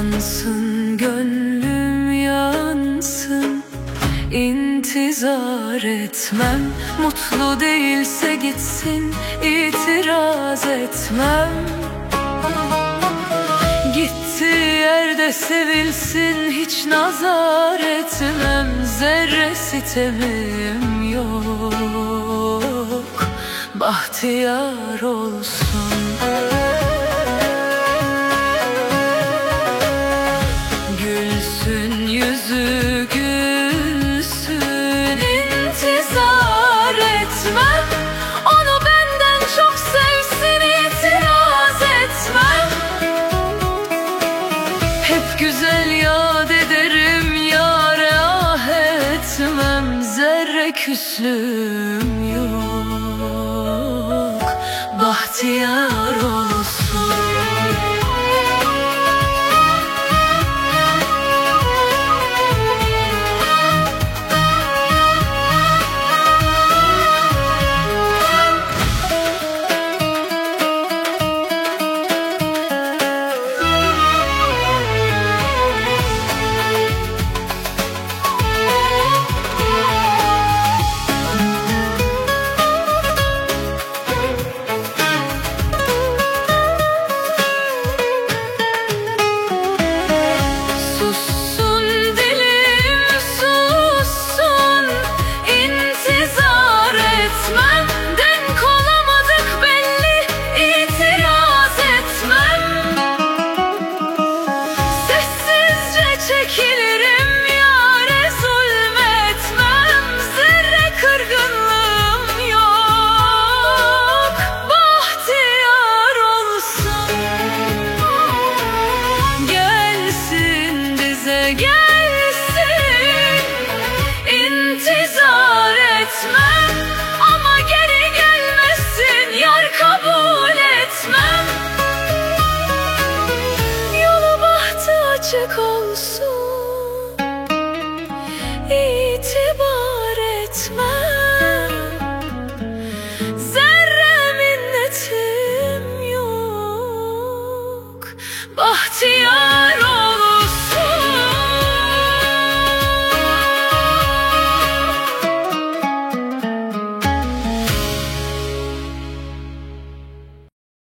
Yansın gönlüm yansın, İntizar etmem. Mutlu değilse gitsin, itiraz etmem. Gittiği yerde sevilsin, hiç nazar etmem. Zerre sitemim yok, bahtiyar olsun. Gülsün yüzü gülsün, intizar etmem. Onu benden çok sevsin, itiraz etmem. Hep güzel yad ederim, yâre ah etmem. Zerre küslüm yok, bahtiyar olsun. Gelsin, intizar etmem. Ama geri gelmesin, yar kabul etmem. Yolu bahtı açık olsun, itibar etmem. Zerre minnetim yok, bahtiyar